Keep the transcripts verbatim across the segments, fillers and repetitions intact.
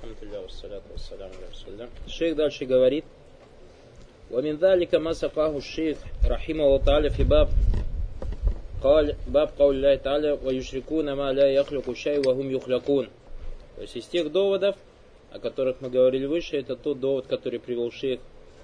Шейх дальше говорит: ومن ذلك ما سقاه الشيخ رحمه الله تعالى في باب قال باب قول الله تعالى ويشركون ما لا يخلق شيء وهم يخلقون. То есть из тех доводов, о которых мы говорили выше, это тот довод, который привел шейх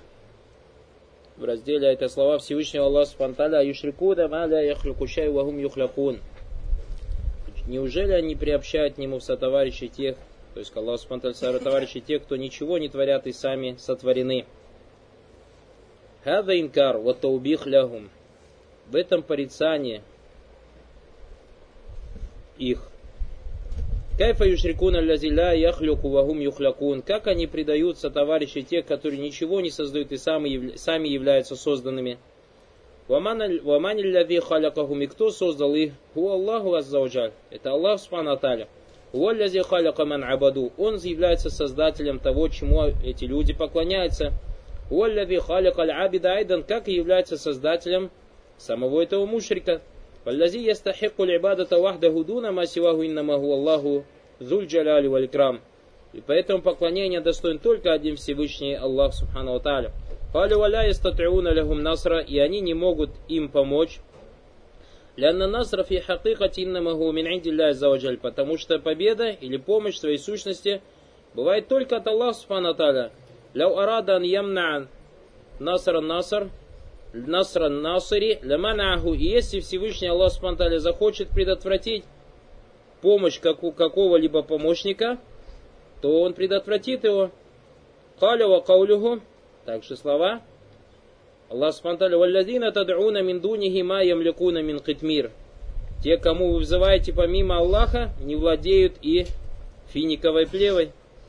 в разделе, это слова Всевышнего Аллаха субхану ва тааля «Юшрикуна ма ля яхлуку шай ва хум юхлакун». Неужели они приобщают к нему сотоварищей тех, то есть к Аллаху субхану ва тааля сотоварищей тех, кто ничего не творят и сами сотворены? «Хада инкар ва таубих лягум». В этом порицание их. Кайфа юшрикуна лязи ля яхлюку ва хум юхлякун. Как они предаются товарищи тех, которые ничего не создают и сами, сами являются созданными. Вамани лязи халякахум. И кто создал их? Ху Аллаху аззаваджаль. Это Аллах субхану ва тааля. Ху лязи халяка ман абаду. Он является создателем того, чему эти люди поклоняются. Ху лязи халяка аль абида айдан. Как и является создателем самого этого мушрика. Валлази ястахикку л'ибадата вахдаху дуна ма сиваху иннама ху Аллаху зуль джаляли валь икрам. И поэтому поклонение достоин только один Всевышний Аллах субхану ва тааля. Калю валя ястатиуна лахум насра. И они не могут им помочь. Лянна насра фи хакикати иннама ху мин индилляхи аззаваджаль. Потому что победа или помощь в своей сущности бывает только от Аллаха субхану ва тааля. Ляу арада ан ямна'ан насра наср. Насра насри ляманаху. И если Всевышний Аллах субхану ва тааля захочет предотвратить помощь какого-либо помощника, то он предотвратит его. Каля ва каулюху. Также слова Аллах субхану ва тааля: валлазина тад'уна мин дунихи ма ямликуна мин китмир. Те, кому вы взываете помимо Аллаха, не владеют и финиковой плевой.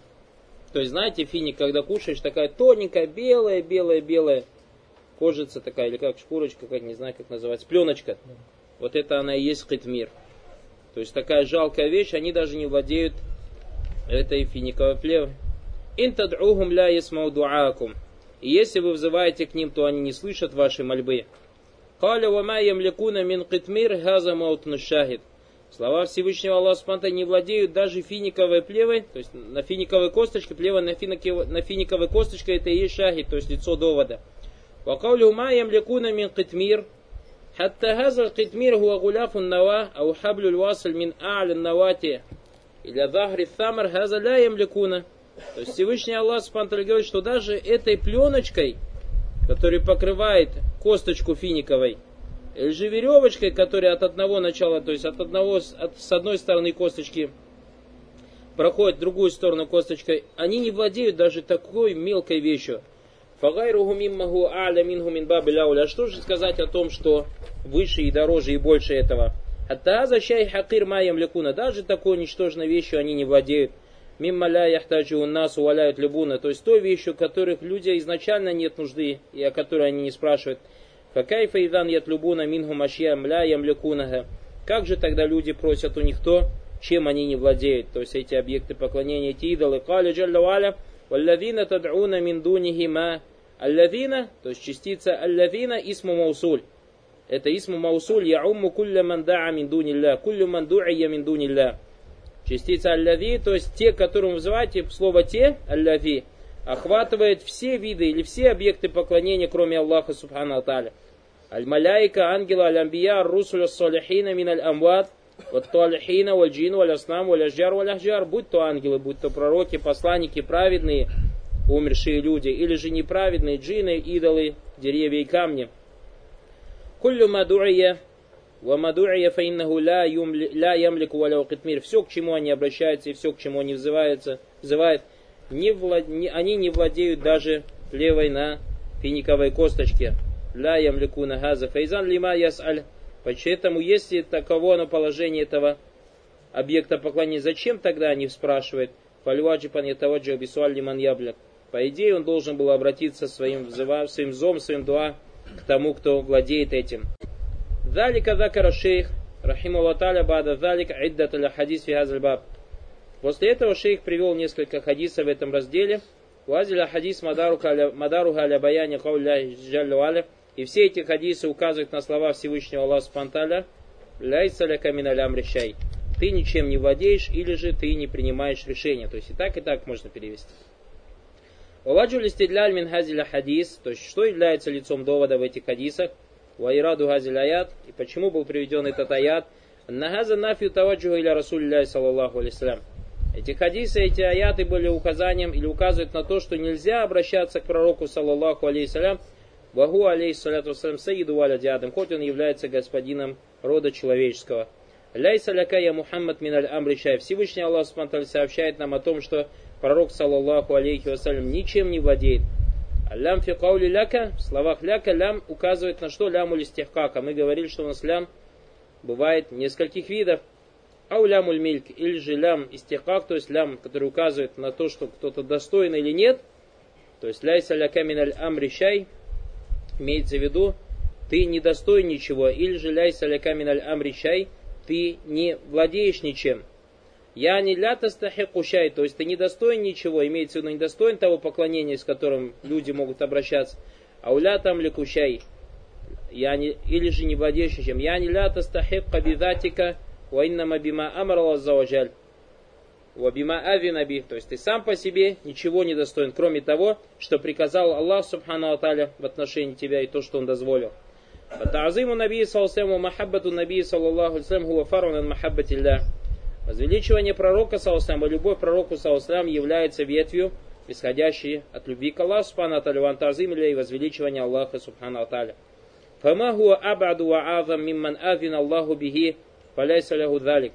То есть, знаете, финик, когда кушаешь, такая тоненькая, белая, белая, белая кожица такая, или как шкурочка, как не знаю, как называется, пленочка. Вот это она и есть китмир. То есть такая жалкая вещь, они даже не владеют этой финиковой плевой. Ин тад'ухум ля ясмау дуаакум. И если вы взываете к ним, то они не слышат вашей мольбы. Каля ва ма ямликуна мин китмир хаза маутну шахид. Слова Всевышнего Аллаха субхану ва тааля не владеют даже финиковой плевой, то есть на финиковой косточке, плева на финиковой, на финиковой косточке это и есть шахид, то есть лицо довода. وقوله ما يملكون من قطمير حتى هذا القطمير هو غلاف النواة أو حبل الواصل من أعلى النواة إلى ظهر الثمر هذا لا يملكون. То есть Всевышний Аллах субхану ва тааля говорит, что даже этой пленочкой, которая покрывает косточку финиковой, или же веревочкой, которая от одного начала, то есть от одного, от, с одной стороны косточки проходит в другую сторону косточкой, они не владеют даже такой мелкой вещью. А что же сказать о том, что выше и дороже и больше этого? Даже такой ничтожной вещью они не владеют. То есть той вещью, которых люди изначально нет нужды и о которой они не спрашивают. Как же тогда люди просят у них то, чем они не владеют? То есть эти объекты поклонения, эти идолы. Валлазина тад'уна мин дунихи ма. Аллазина, то есть частица аллазина исму маусуль. Это исму маусуль яумму кулля ман да'a мин дунилля, куллю ман ду'ия мин дунилля. Частица аллази, то есть те, которым вы называете, слово те, аллази, охватывает все виды или все объекты поклонения, кроме Аллаха субхану ва тааля. Аль-маляйка, ангелы, аль-амбия, русуля салихина мин аль-амват, ват-талихина, валь-джин, валь-аснам, валь-ашджар, валь-ахджар, будь то ангелы, будь то пророки, посланники, праведные, умершие люди, или же неправедные джинны, идолы, деревья и камни. Куллю маду'ия ва маду'ия фа иннаху ла ямлику ва лау китмир. Все, к чему они обращаются и все, к чему они взываются, взывают, не влад... не... они не владеют даже плевой на финиковой косточке. Ла ямлику на газа файзан лима яс'аль. Поэтому, если таково на положение этого объекта поклонения, зачем тогда они спрашивают? Фальваджипан ятаваджа бисуаль лиман ябляк. По идее, он должен был обратиться своим, своим зом, своим дуа к тому, кто владеет этим. Залика закара шейх, рахиму ва тааля, бада залика иддат аля хадис фи хазаль баб. После этого шейх привел несколько хадисов в этом разделе. Вазиля хадис мадаруха аля баяни кауляхи джаллю аля. И все эти хадисы указывают на слова Всевышнего Аллаха субхану ва тааля. Ляйса ляка мин аль амри шай. ты ничем не владеешь, или же ты не принимаешь решения. То есть и так, и так можно перевести. Ваваджу листидляль мин хазиля хадис, то есть что является лицом довода в этих хадисах, ваираду хазиль аят, и почему был приведен этот аят, нахаза нафью таваджуху иля расулилляхи саллаллаху алейхи. Эти хадисы, эти аяты были указанием или указывают на то, что нельзя обращаться к пророку саллаллаху алейхи, ваху алейхиссалату вассалям саиду валяди Адам, хоть он является господином рода человеческого. Ляйса ляка я Мухаммад миналь амри шай. Всевышний Аллах субхану ва тааля сообщает нам о том, что пророк саллаллаху алейхи вассалям ничем не владеет. Лям фи каули ляка, в словах ляка лям указывает на что? Ляму листихкака. Мы говорили, что у нас лям бывает нескольких видов. Ау лямуль мильк, или же лям истихкак, то есть лям, который указывает на то, что кто-то достоин или нет. То есть ляйса ляка миналь амри шай, имеется в виду, ты не достоин ничего. Или же ляйса ляка миналь амри шай, ты не владеешь ничем. Я не ля тастахику шай, то есть ты не достоин ничего, имеется в виду не достоин того поклонения, с которым люди могут обращаться. А уля там ликушай, я не, или же не владеешь ничем. Я не ля тастахика бидатика, ва иннама бима амар Аллах заваджаль, ва бима авина би, то есть ты сам по себе ничего не достоин, кроме того, что приказал Аллах субхану ва тааля в отношении тебя и то, что он дозволил. Та'азиму наби саллаллаху махаббату наби саллаллаху алейхи хуа фарун ан махаббатилля. Возвеличивание пророка саллаллаху, любовь к пророку саллаллаху является ветвью, исходящей от любви к Аллаху субхану ва тааля, ван та'азим илля и возвеличивание Аллаха субхану ва тааля. Фама хуа абаду ва азам мимман азина Аллаху бихи фаляйса лаху залик.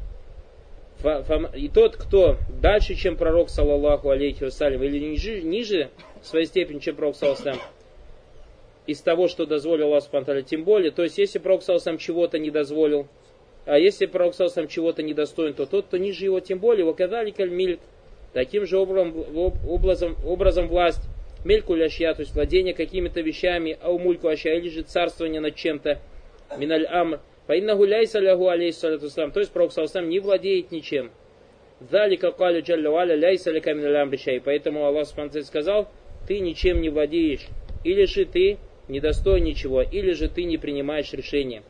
И тот, кто дальше, чем пророк саллаллаху алейхи вассалям, или ниже, ниже в своей степени, чем пророк саллаллаху, из того, что дозволил Аллах субхану ва тааля, тем более, то есть если пророк саллаллаху чего-то не дозволил, а если пророк саллаллаху чего-то недостоин, то тот, кто ниже его, тем более, вакадаликаль мильк, таким же образом, образом, образом власть, мельку ляшья, то есть владение какими-то вещами, аумульку аща, или же царствование над чем-то, миналь амр, фаиннаху ляйса лаху алейхиссалату вассалям, то есть пророк саллаллаху не владеет ничем. Залика калю джалля валя ляйса ляка миналь амри шай, поэтому Аллах субхану ва тааля сказал, ты ничем не владеешь, или же ты недостоин ничего, или же ты не принимаешь решения.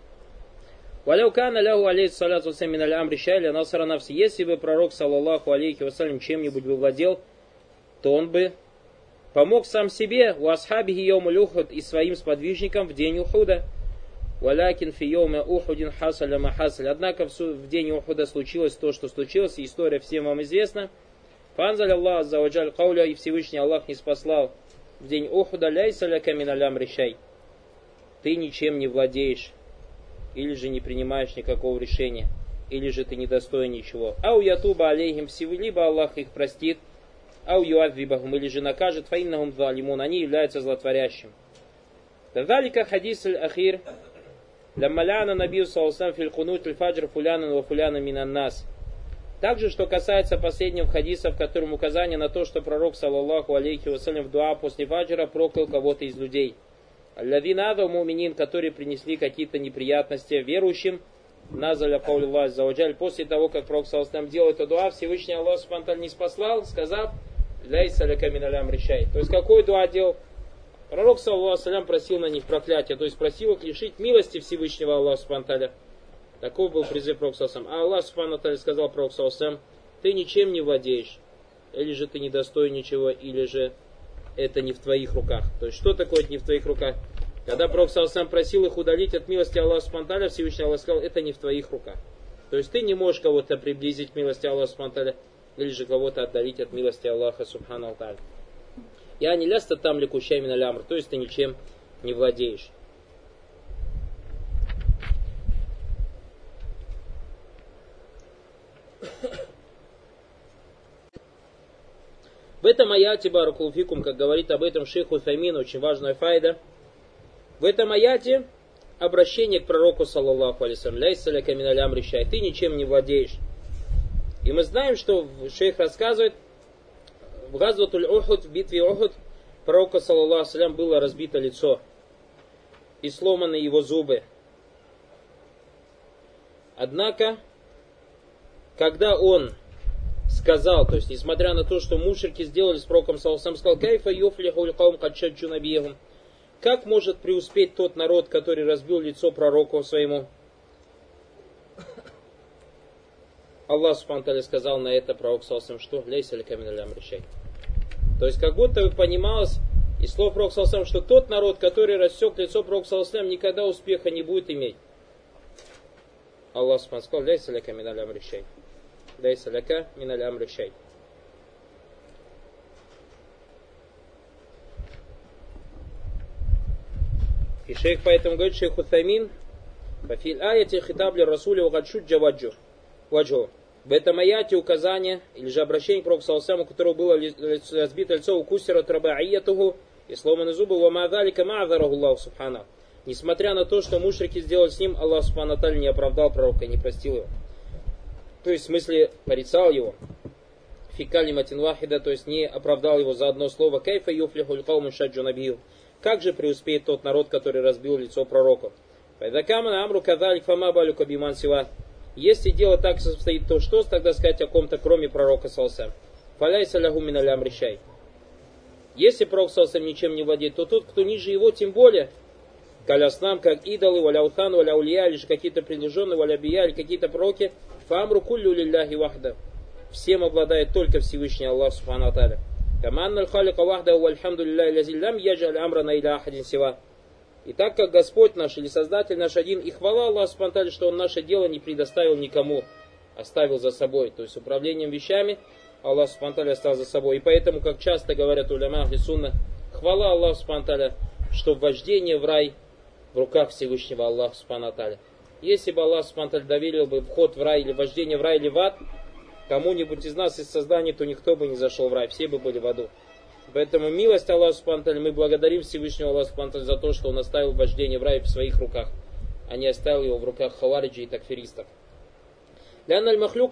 Валяукана ляху алейхиссалату вассалям миналь амри шай ля насара нафси, если бы пророк саллаллаху алейхи вассалям чем-нибудь бы владел, то он бы помог сам себе, у асхабихи йомуль ухуд, и своим сподвижникам в день Ухуда. Валякин фи йоме ухудин хасаля махасаль. Однако в день Ухуда случилось то, что случилось, и история всем вам известна. Фанзаль Аллах аззаваджаль кауля, и Всевышний Аллах не спаслал в день Ухуда ляйса ляка миналь амри шай. Ты ничем не владеешь, или же не принимаешь никакого решения, или же ты недостоин ничего. Ау ятуба алейхим, либо Аллах их простит, ау юадвибахум, или же накажет, фаиннахум залимун, они являются злотворящим. Тазалика хадис аль-ахир, ляммаляна набию саллаллаху фил кунут аль-фаджр фулянан ва фулянан минан нас. Также, что касается последнего хадиса, в котором указание на то, что пророк, саллаллаху алейхи вассалям, в дуа после фаджра проклял кого-то из людей. Аллавина ада муминин, которые принесли какие-то неприятности верующим, назаля каулилlah заваджаль, после того, как пророк, саллаллаху алейхи делал эту дуа, Всевышний Аллах субхану ва тааля не спаслал, сказав, ляйса ляка миналь амри шай. То есть, какой дуа делал? Пророк, саллаллаху алейхи просил на них проклятия, то есть просил их лишить милости Всевышнего Аллаха субхану ва тааля. Таков был призыв пророка саллаллаху алейхи. А Аллах субхану ва тааля сказал пророку саллаллаху алейхи, ты ничем не владеешь, или же ты недостоин ничего, или же это не в твоих руках. То есть, что такое это не в твоих руках? Когда пророк саллаллаху алейхи просил их удалить от милости Аллаха субхану ва тааля, Всевышний Аллах сказал, это не в твоих руках. То есть, ты не можешь кого-то приблизить к милости Аллаха субхану ва тааля, или же кого-то отдалить от милости Аллаха субхану ва тааля. Я не ляста там ликущай миналь амр, то есть ты ничем не владеешь. В этом аяте, баракулфикум, как говорит об этом шейх Утаймин, очень важная файда. В этом аяте обращение к пророку, саллаллаху алейхи вассалям, ляйса ляка миналь амри шай, ты ничем не владеешь. И мы знаем, что шейх рассказывает, в Газватуль Ухуд, в битве Ухуд, пророка, саллаллаху алейхи вассалям, было разбито лицо и сломаны его зубы. Однако, когда он сказал, то есть, несмотря на то, что мушрики сделали с пророком, саллаллаху алейхи вассалям, сказал, кайфа юфлиху лькаум кадшаджу набиехум, как может преуспеть тот народ, который разбил лицо пророку своему? Аллах субхану ва тааля сказал на это пророк саллаллаху алейхи ва саллям, что «Лейса лика миналь амри шей». То есть как будто бы понималось из слов пророка саллаллаху алейхи ва саллям, что тот народ, который рассек лицо пророка саллаллаху алейхи ва саллям, никогда успеха не будет иметь. Аллах субхану сказал «Лейса лика миналь амри шей». «Лейса лика миналь амри шей». И шейх поэтому говорит, шейх Утаймин, «Фафиль аяти хитабли расули угадшуд джаваджу». Ваджу. В этом аяте указание, или же обращение к пророку саллаллаху алейхи ва саллям, у которого было разбито лицо, укусира трабаиятуху, и сломаны зубы, ва мa'адалика ма'азараху Аллаху субхана. Несмотря на то, что мушрики сделали с ним, Аллах субхану ва тааля не оправдал пророка, не простил его. То есть в смысле порицал его. Фикали матин вахида, то есть не оправдал его за одно слово. Кайфа юфлихуль кауму шаджу набию. Как же преуспеет тот народ, который разбил лицо пророка? Пайдакамана амру кадалик фама балюка биман сива. Если дело так состоит, то что тогда сказать о ком-то, кроме пророка саллаллаху? Фаляйса лаху миналь амри шей. Если пророк саллаллаху ничем не владеет, то тот, кто ниже его, тем более. Каляснам, как идолы, валя утхан, валя улия, или же какие-то приближенные, валя бия, или какие-то пророки. Фамру куллю лилляхи вахда. Всем обладает только Всевышний Аллах субхану ва тааля. Каманналь халика вахда, вальхамду лилляхи лязиллям, яджаль амрана иля ахадин сива. И так как Господь наш или Создатель наш один, и хвала Аллаху субхану ва тааля, что Он наше дело не предоставил никому, оставил за собой. То есть управлением вещами Аллах субхану ва тааля оставил за собой. И поэтому, как часто говорят уляма ахли сунна, хвала Аллаху субхану ва тааля, что вождение в рай в руках Всевышнего Аллаха субхану ва тааля. Если бы Аллах субхану ва тааля доверил бы вход в рай или вождение в рай или в ад кому-нибудь из нас из создания, то никто бы не зашел в рай, все бы были в аду. Поэтому милость Аллаха субхану ва тааля, мы благодарим Всевышнего Аллаха субхану ва тааля за то, что Он оставил вождение в рай в своих руках, а не оставил его в руках хавариджи и такфиристов. Так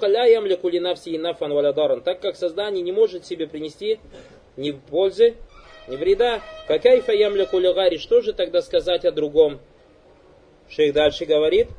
как создание не может себе принести ни пользы, ни вреда, факайфа ямляку лигари, что же тогда сказать о другом? Шейх дальше говорит,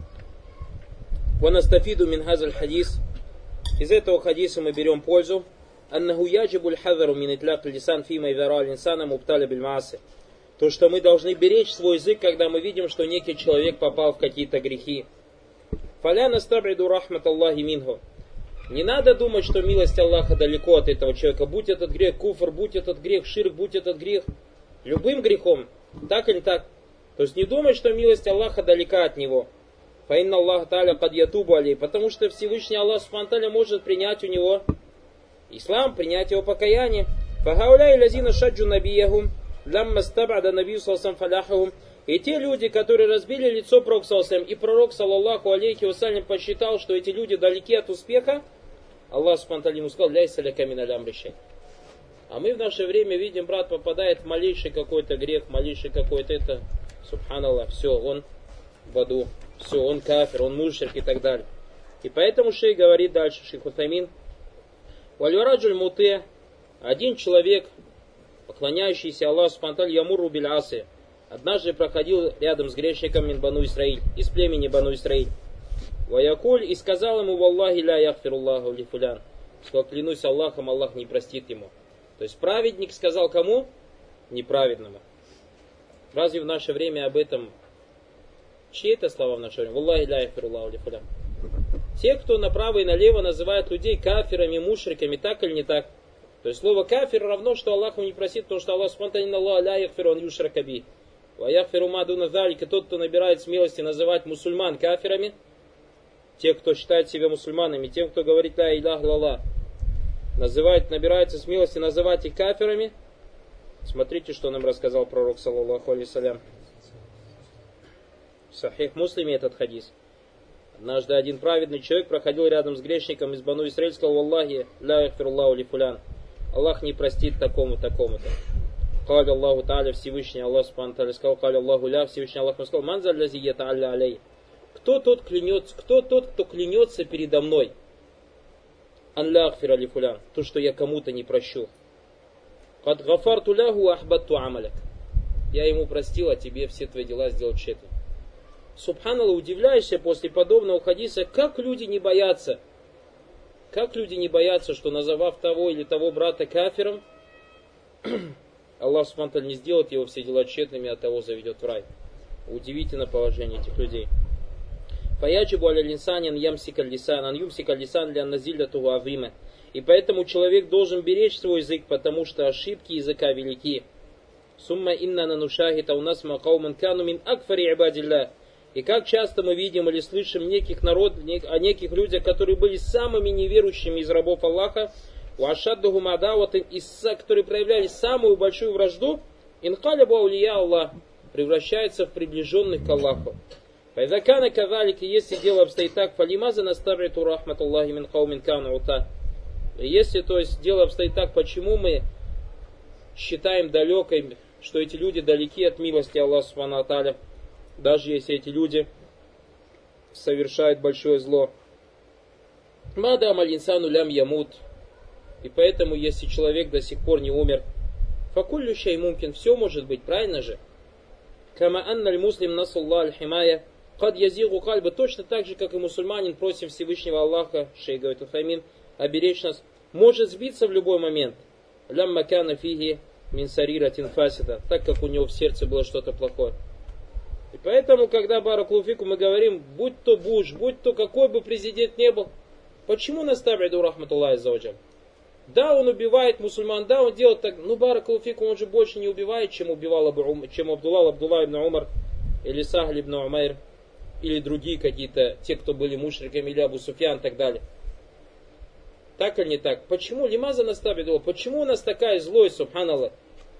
ванастафиду мин хазаль хадис, из этого хадиса мы берем пользу, аннаху яджибуль хазару мин итляк лисан фима идара аль-инсана мубталя биль мааси. То, что мы должны беречь свой язык, когда мы видим, что некий человек попал в какие-то грехи. Фаля настабриду рахмат Аллахи минху. Не надо думать, что милость Аллаха далеко от этого человека. Будь этот грех куфр, будь этот грех ширк, будь этот грех любым грехом. Так или так. То есть не думай, что милость Аллаха далека от него. Фаинна Аллаха та'аля кад ятубу алей. Потому что Всевышний Аллах субхану ва тааля может принять у него ислам, принять его покаяние. Фахауляй лазина шаджу набияхум. Лямма стабада набию саллаллаху фаляхахум. И те люди, которые разбили лицо пророку саллаллаху алейхи ва саллям, и пророк саллаллаху алейхи ва саллям посчитал, что эти люди далеки от успеха, Аллах субхану ва тааля ему сказал, ляйса ляка миналь амри шей. А мы в наше время видим, брат попадает в малейший какой-то грех, малейший какой-то это, субханаллах, все, он в аду, все, он кафир, он мушрик и так далее. И поэтому шейх говорит дальше, шейх Утаймин, вальвараджуль муте, один человек, поклоняющийся Аллаху субхану ва тааля, ямуру биль асы, однажды проходил рядом с грешником мин бану Исраиль, из племени бану Исраиль. Ваякуль, и сказал ему, валлахи ля яхфируллаху ли фулян. Сказал, клянусь Аллахом, Аллах не простит ему. То есть праведник сказал кому? Неправедному. Разве в наше время об этом? Чьи это слова в наше время? Валлахи ля яхфируллаху ли фулян. Те, кто направо и налево называют людей кафирами, мушриками, так или не так. То есть слово кафир равно, что Аллах ему не простит, потому что Аллах спонтанно Аллах ля яхфиру ан юшракаби. Ва яхфиру ма дуна залика, тот, кто набирает смелости называть мусульман кафирами, те, кто считает себя мусульманами, тем, кто говорит ля илях лаллах, называет, набирается смелости называть их кафирами. Смотрите, что нам рассказал пророк саллаллаху алейхи ва саллям. В Сахих Муслиме этот хадис. Однажды один праведный человек проходил рядом с грешником из бану Исраиль, сказал, валлахи ля яхфируллаху ли фулян. Аллах не простит такому, такому-то. Каля Аллаху Тааля, Всевышний Аллах Субхану Тааля сказал, Каля Аллаху ля, Всевышний Аллах сказал, манзаль лази ята'алля алей. Кто тот клянется, кто тот, кто клянется передо мной? Ан ля ахфира ли фулян. То, что я кому-то не прощу. Кад гафарту ляху ахбатту амаляк. Я ему простил, а тебе все твои дела сделал тщетно. Субханаллах, удивляешься после подобного хадиса, как люди не боятся. Как люди не боятся, что называв того или того брата кафиром, Аллах Субхану ва тааля не сделает его все дела тщетными, а того заведет в рай. Удивительно положение этих людей. Фаяджибу аля линсанин ямсика лисан, ан юмсика лисан ля назилляту авима. И поэтому человек должен беречь свой язык, потому что ошибки языка велики. Сумма инна нанушахита у нас макауман кану мин акфари ибадилля. И как часто мы видим или слышим неких народ, о неких людях, которые были самыми неверующими из рабов Аллаха, у ашаддуху мадаваты, которые проявляли самую большую вражду, инкалябу аулия Аллах, превращается в приближенных к Аллаху. Пайдакана кавалики, если дело обстоит так, фалимаза наставриту рахматуллахи мин каумин кану ута. Если, то есть, дело обстоит так, почему мы считаем далекой, что эти люди далеки от милости Аллаха субхану ва тааля, даже если эти люди совершают большое зло. Мадам аль-инсану лям ямут. И поэтому, если человек до сих пор не умер, факуллю шей мумкин, все может быть, правильно же? Кама анналь муслим насулла аль-химая, кад язигу кальба, точно так же, как и мусульманин просим Всевышнего Аллаха, шейх говорит Уфаймин, оберечь нас, может сбиться в любой момент. Лям макана фиги мин сариратин фасида, так как у него в сердце было что-то плохое. И поэтому, когда баракулуфику мы говорим, будь то Буш, будь то какой бы президент ни был, почему наставриду рахматуллахи аззаваджаль? Да, он убивает мусульман, да, он делает так, ну баракулуфику, он же больше не убивает, чем убивал чем Абдулла, Абдулла ибн Умар, или Сахль ибн Умайр, или другие какие-то, те, кто были мушриками, или Абу Суфьян и так далее. Так или не так? Почему лимаза наставриду? Почему у нас такая злость, субханаллах?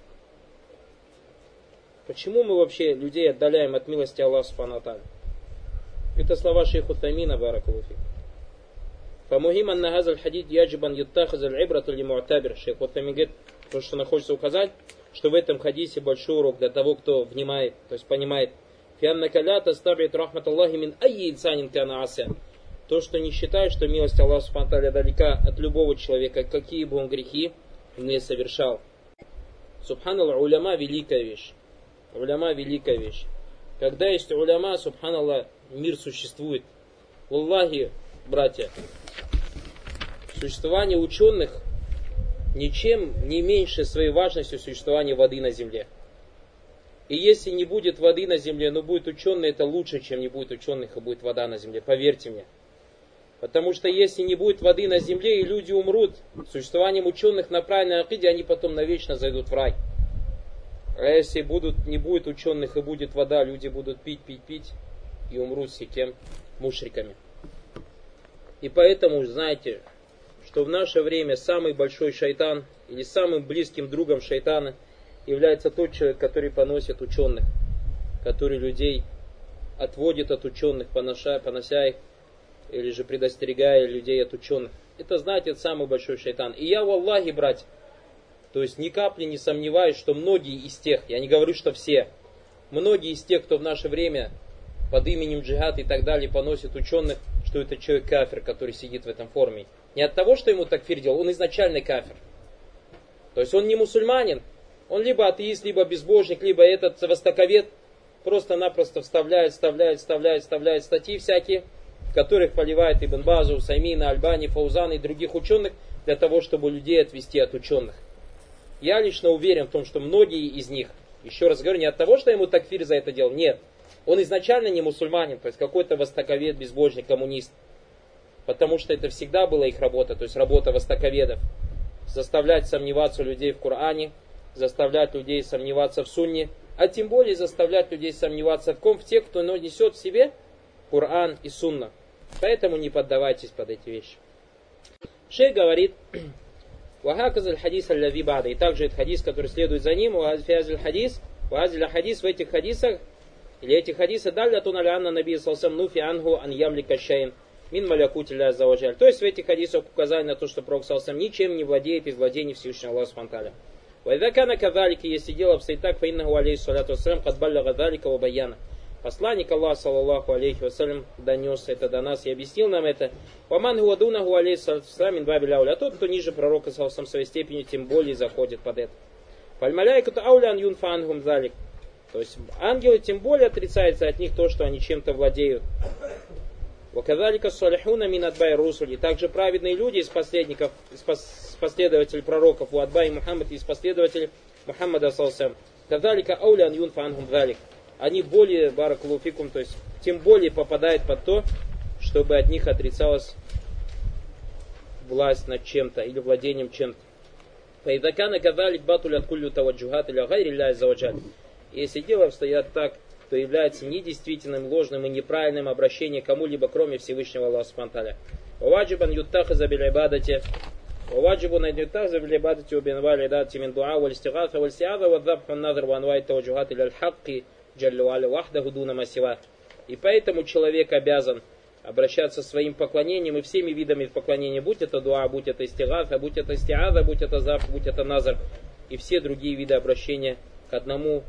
Почему мы вообще людей отдаляем от милости Аллаха субхану ва тааля? Это слова шейха Утаймина, баракулуфи. Фамухим анна газаль хадид яджибан юттахазаль ибрату ли муатабир. Шейх Утаймин говорит, то, что находится указать, что в этом хадисе большой урок для того, кто внимает, то есть понимает. Фианна калята ставит рахматаллахи мин айи инсанин кана ася. То, что не считает, что милость Аллаха субхану ва тааля далека от любого человека, какие бы он грехи не совершал. Субханаллах, уляма великая вещь. Уляма великая вещь. Когда есть уляма, субханаллах, мир существует. Валлахи, братья, существование ученых ничем не меньше своей важностью существования воды на земле. И если не будет воды на земле, но будет ученый, это лучше, чем не будет ученых, и будет вода на земле. Поверьте мне. Потому что если не будет воды на земле, и люди умрут, существованием ученых на правильной акиде, они потом навечно зайдут в рай. А если будут, не будет ученых и будет вода, люди будут пить, пить, пить и умрут все тем мушриками. И поэтому, знаете, что в наше время самый большой шайтан или самым близким другом шайтана является тот человек, который поносит ученых, который людей отводит от ученых, понося, понося их, или же предостерегая людей от ученых. Это, знаете, это самый большой шайтан. И я, валлахи, братья, то есть ни капли не сомневаюсь, что многие из тех, я не говорю, что все, многие из тех, кто в наше время под именем джихад и так далее поносит ученых, что это человек кафир, который сидит в этом форуме. Не от того, что ему такфир делал, он изначально кафир. То есть он не мусульманин, он либо атеист, либо безбожник, либо этот востоковед, просто-напросто вставляет, вставляет, вставляет, вставляет статьи всякие, в которых поливает Ибн База, Усаймина, Альбани, Фаузана и других ученых, для того, чтобы людей отвести от ученых. Я лично уверен в том, что многие из них, еще раз говорю, не от того, что ему такфир за это делал, нет. Он изначально не мусульманин, то есть какой-то востоковед, безбожник, коммунист. Потому что это всегда была их работа, то есть работа востоковедов. Заставлять сомневаться людей в Коране, заставлять людей сомневаться в Сунне, а тем более заставлять людей сомневаться в ком? В тех, кто несет в себе Коран и Сунна. Поэтому не поддавайтесь под эти вещи. Шейх говорит, «Вахаказаль хадис аль-лави бада». И также этот хадис, который следует за ним, «Вахазиль хадис», «Вахазиль хадис» в этих хадисах, или эти хадисы «Даллятун аля анна наби салсам нуфи анху ан ямлика шайин мин малякути ля аззаваджаль». То есть в этих хадисах указание на то, что Пророк салсам ничем не владеет из владений Всевышнего Аллаха субхану ва тааля. «Вайда кана кавалики», если дело обстоит так, «Фаиннаху алейхиссалату вассалям кад баллага залика ва баяна». Посланник Аллаха, саллаллаху алейхи вассалям, донес это до нас и объяснил нам это. «Ваман гуадунаху алейхиссалату вассалям мин баби ляуля». А тот, кто ниже пророка, саллаллаху своей степени, тем более заходит под это. «Фальмаляйкату аулян юнфа ангум залик». То есть ангелы тем более отрицается от них то, что они чем-то владеют. «Ваказалика салихуна мин адбай русули». Также праведные люди из последников, из последователей пророков, у адбай Мухаммад, из последователей Мухаммада саллаллаху. «Казалика аулян юнфа ангум залик». Они более, баракалуфикум, то есть тем более попадает под то, чтобы от них отрицалась власть над чем-то или владением чем-то. Если дело обстоят так, то является недействительным, ложным и неправильным обращение кому-либо, кроме Всевышнего Аллаха Субхану ва Тааля. Ваджибан юттахаза биль ибадати. Ваджибун юттахаза биль ибадати ва бин валь идати мин дуа валь истигатха валь сиада ва дабху назр ва анвай таваджухат иля аль-хакки джаллю аля вахдаху дуна масива. И поэтому человек обязан обращаться своим поклонением и всеми видами поклонения, будь это дуа, будь это истигатха, будь это истиада, будь это заб, будь это назр, и все другие виды обращения к одному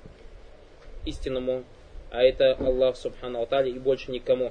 истинному, а это Аллах Субхану ва Тааля, и больше никому.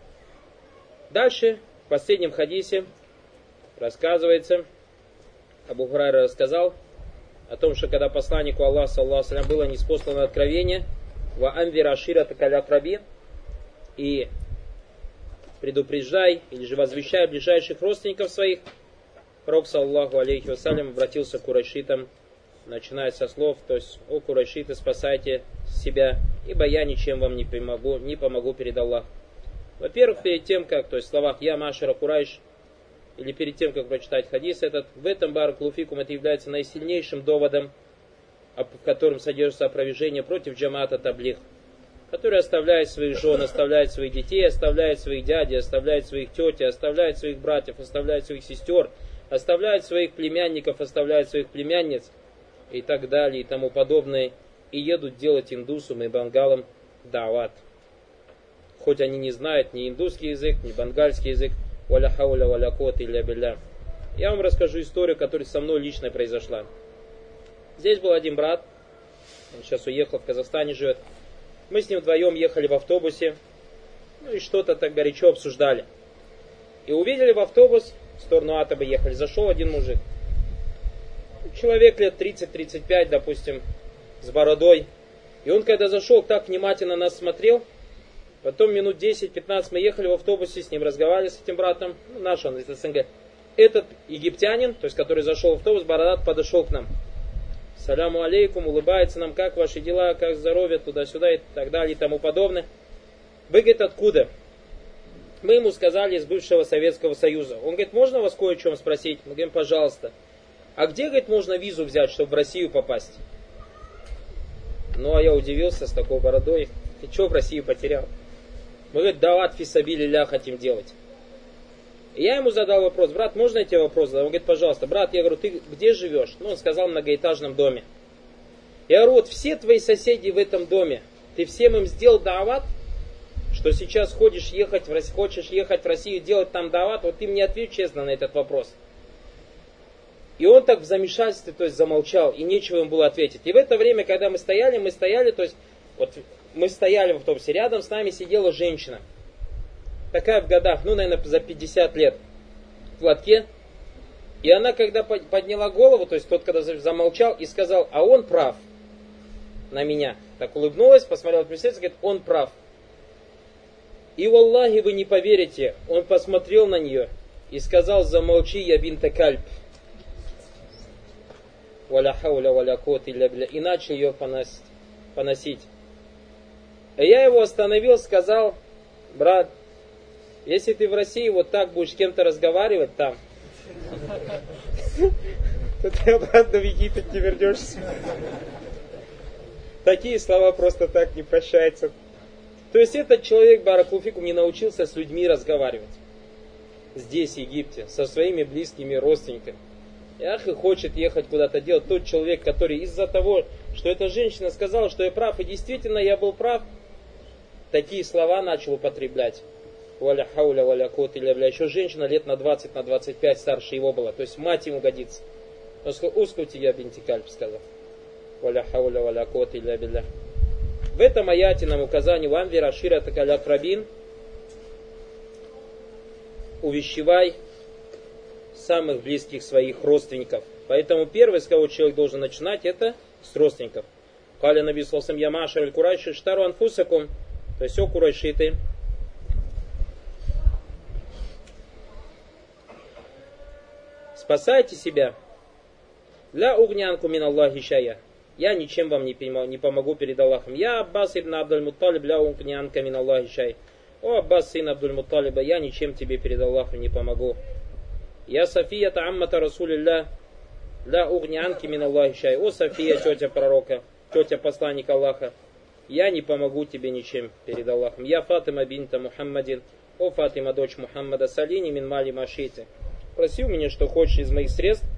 Дальше, в последнем хадисе, рассказывается, Абу Хурайра рассказал о том, что когда посланнику Аллаха саллаллаху алейхи ва саллям было ниспослано откровение, ва анвир аширата каля краби, и предупреждай или же возвещай ближайших родственников своих, пророк саллаллаху алейхи ва саллям обратился к курайшитам, начиная со слов, то есть: о курайшиты, спасайте себя, ибо я ничем вам не помогу, не помогу перед Аллахом. Во-первых, перед тем, как, то есть в словах «Я машара Курайш», или перед тем, как прочитать хадис этот, в этом баракулуфикум это является наисильнейшим доводом, в котором содержится опровержение против джамаата таблигh, который оставляет своих жен, оставляет своих детей, оставляет своих дядей, оставляет своих тети, оставляет своих братьев, оставляет своих сестер, оставляет своих племянников, оставляет своих племянниц и так далее и тому подобное, и едут делать индусам и бангалам дават. Хоть они не знают ни индусский язык, ни бангальский язык. Валя хауля валя кот илля билля. Я вам расскажу историю, которая со мной лично произошла. Здесь был один брат, он сейчас уехал, в Казахстане живет. Мы с ним вдвоем ехали в автобусе, ну и что-то так горячо обсуждали. И увидели в автобус, в сторону Атабы ехали, зашел один мужик. Человек лет тридцать-тридцать пять, допустим, с бородой. И он, когда зашел, так внимательно нас смотрел. Потом минут десять-пятнадцать мы ехали в автобусе, с ним разговаривали, с этим братом, ну, наш он из СНГ. Этот египтянин, то есть который зашел в автобус, бородат, подошел к нам. Саляму алейкум, улыбается нам, как ваши дела, как здоровье, туда-сюда и так далее и тому подобное. Вы, говорит, откуда? Мы ему сказали, из бывшего Советского Союза. Он говорит, можно вас кое о чем спросить? Мы говорим, пожалуйста. А где, говорит, можно визу взять, чтобы в Россию попасть? Ну, а я удивился с такой бородой. Ты что в Россию потерял? Мы, говорит, дават фисабилилля хотим делать. И я ему задал вопрос, брат, можно я тебе вопрос задам? Он говорит, пожалуйста, брат, я говорю, ты где живешь? Ну, он сказал, в многоэтажном доме. Я говорю, вот все твои соседи в этом доме, ты всем им сделал дават, что сейчас ходишь ехать в Россию, хочешь ехать в Россию, делать там дават, вот ты мне ответь честно на этот вопрос. И он так в замешательстве, то есть замолчал, и нечего ему было ответить. И в это время, когда мы стояли, мы стояли, то есть, вот мы стояли в автобусе, рядом с нами сидела женщина. Такая в годах, ну, наверное, за пятьдесят лет, в платке. И она, когда подняла голову, то есть тот, когда замолчал, и сказал, а он прав на меня. Так улыбнулась, посмотрела в присутствие, говорит, он прав. И, валлахи, вы не поверите, он посмотрел на нее и сказал, замолчи, я бинта кальб. Валя хауля валя кот илля билля. И начал ее поносить. поносить. И я его остановил, сказал, брат, если ты в России вот так будешь с кем-то разговаривать там, то ты обратно в Египет не вернешься. Такие слова просто так не прощаются. То есть этот человек, баракулфикум, не научился с людьми разговаривать. Здесь, в Египте, со своими близкими родственниками. Ах, и хочет ехать куда-то делать. Тот человек, который из-за того, что эта женщина сказала, что я прав, и действительно я был прав, такие слова начал употреблять. Валя хауля, валя кот, или бля. Еще женщина лет на двадцать, на двадцать пять старше его была. То есть мать ему годится. Он сказал, ускути я бинтикальп, сказал. Валя хауля, валя кот, или бля. В этом аяте нам указание ванвир ашира такаля крабин. Увещевай самых близких своих родственников. Поэтому первое, с кого человек должен начинать, это с родственников. Каля наби салсам ямаша аль курайши штару анфусакум. То есть о курайшиты. Спасайте себя. Ля угнянку мин Аллахи шая. я ничем вам не помогу перед Аллахом. Я Аббас ибн Абдуль-Мутталиб ля угни анка мин Аллахи шай. О Аббас, сын Абдуль-Мутталиба, я ничем тебе перед Аллахом не помогу. Я София тааммата Расулилля ля угни анки мин Аллахи шай. О София, тетя пророка, тетя посланника Аллаха, я не помогу тебе ничем перед Аллахом. Я Фатима бинта Мухаммадин. О Фатима, дочь Мухаммада, салини мин мали машити. Проси у меня, что хочешь из моих средств,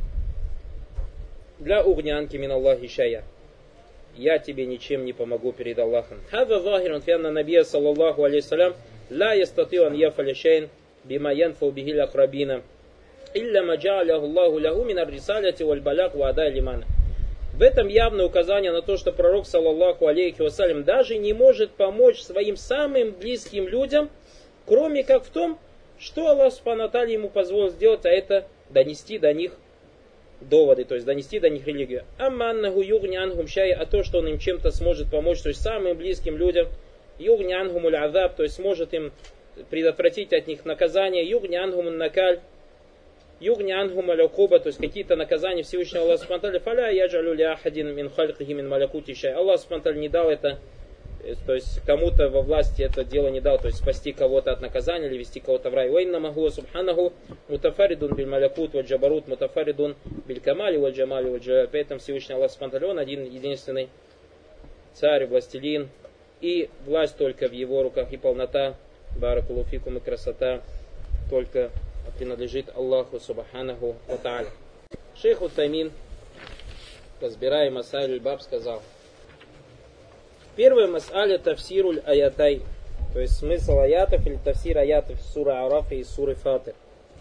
для угнянки мин Аллахи шая. Я тебе ничем не помогу перед Аллахом. Хаза захирун фи анна набия саллаллаху алейхи салям ла ястатиу ан яфаля шайн бима янфу бихи акрабина илля ма джа'аляху Аллаху лаху мин ар-рисаляти валь балаг ва адай лимана. В этом явное указание на то, что пророк саллаллаху алейхи вассалям даже не может помочь своим самым близким людям, кроме как в том, что Аллах субхану ва тааля ему позволил сделать, а это донести до них доводы, то есть донести до них религию. Амманнаху югни анхум шай, а то, что он им чем-то сможет помочь, то есть самым близким людям, югни анхумуль азаб, то есть сможет им предотвратить от них наказание, югни анхумун накаль, югни анхум алякуба, то есть какие-то наказания Всевышнего Аллаха субхану ва тааля, фаля яджалю ля ахадин мин хальхихи мин малякути шай. Аллах субхану ва тааля не дал это, то есть кому-то во власти это дело не дал, то есть спасти кого-то от наказания или вести кого-то в рай. Уайнна махуа субханаху мутафаридун биль малякут валь джабарут мутафаридун биль камали валь джамали валь джалаль. Поэтому Всевышний Аллах субхану ва тааля, он один единственный царь, властелин, и власть только в его руках, и полнота, баракуллаху фикум, и красота только принадлежит Аллаху субханаху ва тааля. Шейх Утаймин, разбирая Масайль аль-Баб, сказал: первое мас'аля тафсируль аятай, то есть смысл аятов или тафсир аятов сура Араф и суры Фатир.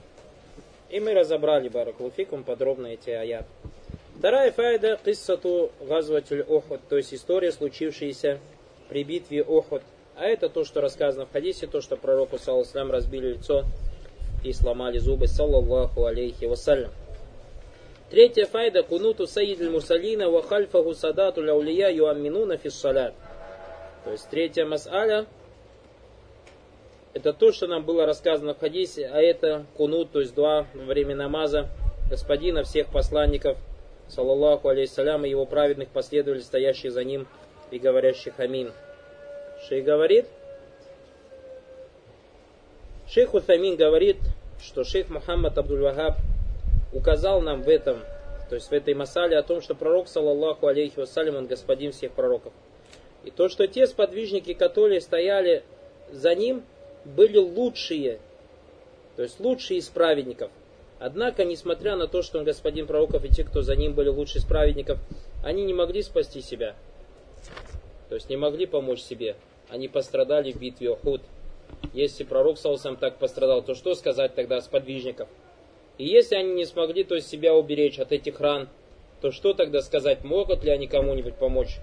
И мы разобрали, баракуллаху фикум, подробно эти аяты. Вторая файда киссату газватуль Ухуд, то есть история, случившаяся при битве Ухуд. А это то, что рассказано в хадисе, то, что пророку саллаллаху алейхи ва саллям разбили лицо и сломали зубы, саллаллаху алейхи вассалям. Третья файда кунуту саидиль мурсалина ва хальфаху садату ляулия юамминуна фис салят. То есть третья мас'аля, это то, что нам было рассказано в хадисе, а это кунут, то есть дуа во время намаза господина всех посланников, саллаллаху алейхи салям, и его праведных последователей, стоящих за ним и говорящих амин. Шейх говорит, шейх Утаймин говорит, что шейх Мухаммад Абдуль-Вахаб указал нам в этом, то есть в этой масале о том, что пророк, саллаллаху алейхи вассалям, он господин всех пророков. И то, что те сподвижники, которые стояли за ним, были лучшие, то есть лучшие из праведников. Однако, несмотря на то, что он господин пророков, и те, кто за ним были лучшие из праведников, они не могли спасти себя. То есть не могли помочь себе. Они пострадали в битве Ухуд. Если пророк, саллаллаху алейхи ва саллям, так пострадал, то что сказать тогда сподвижников? И если они не смогли, то есть себя уберечь от этих ран, то что тогда сказать? Могут ли они кому-нибудь помочь?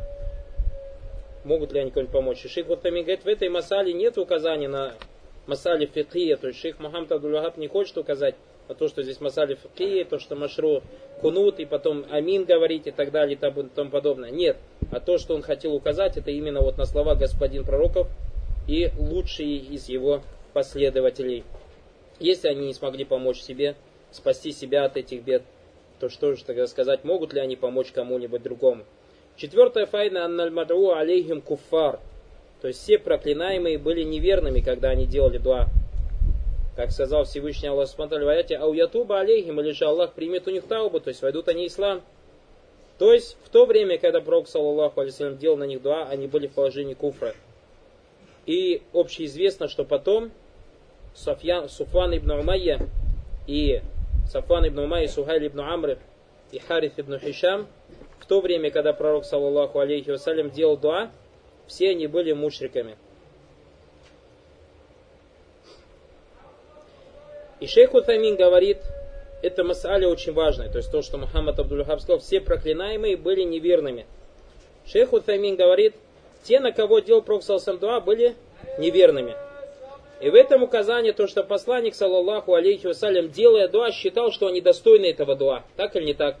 Могут ли они кому-нибудь помочь? И шейх Утаймин говорит, в этой масале нет указания на масале фикхия. То есть шейх Мухаммад Абдуль-Вахаб не хочет указать на то, что здесь масале фикхия, то, что машру кунут, и потом амин говорить и так далее и тому подобное. Нет. А то, что он хотел указать, это именно вот на слова господин пророков и лучшие из его последователей. Если они не смогли помочь себе, спасти себя от этих бед, то что же тогда сказать, могут ли они помочь кому-нибудь другому? Четвертая файна анналь мадру алейхим куффар. То есть все проклинаемые были неверными, когда они делали дуа. Как сказал Всевышний Аллах субхану ва тааля в аяте, ау ятуба алейхим, или же Аллах примет у них таубу, то есть войдут они в ислам. То есть в то время, когда пророк, саллаллаху алейхи ва саллям, делал на них дуа, они были в положении куфра. И общеизвестно, что потом Софьян, Суфван ибн Умайя и Сафван ибн Умайя, Сухайль ибн Амр и Хариф ибн Хишам, в то время, когда пророк, саллаллаху алейхи ва саллям, делал дуа, все они были мушриками. И шейх Утаймин говорит, это мас'аля очень важная, то есть то, что Мухаммад Абдуль-Вахаб сказал, все проклинаемые были неверными. Шейх Утаймин говорит, те, на кого делал пророк, саллаллаху алейхи ва саллям, дуа, были неверными. И в этом указание то, что посланник, саллаллаху алейхи ва саллям, делая дуа, считал, что они достойны этого дуа. Так или не так?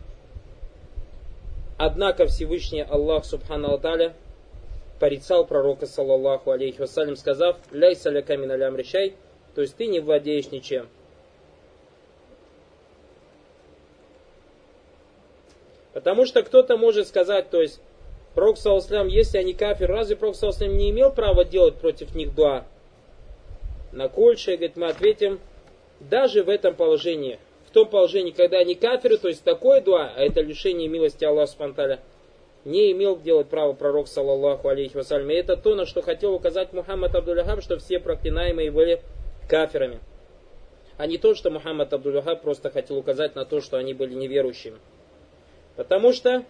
Однако Всевышний Аллах, субхану ва тааля, порицал пророка, саллаллаху алейхи ва саллям, сказав, «Ляйса ляка мин аль-амри шай», то есть ты не владеешь ничем. Потому что кто-то может сказать, то есть, пророк, саллаллаху алейхи ва саллям, если они кафир, разве пророк, саллаллаху алейхи ва саллям, не имел права делать против них дуа? На кольше, говорит, мы ответим, даже в этом положении, в том положении, когда они кафиры, то есть такое дуа, а это лишение милости Аллаха субхану ва тааля, не имел делать право пророк, саллаллаху алейхи ва саллям. И это то, на что хотел указать Мухаммад Абдуль-Вахаб, что все проклинаемые были кафирами. А не то, что Мухаммад Абдуль-Вахаб просто хотел указать на то, что они были неверующими. Потому что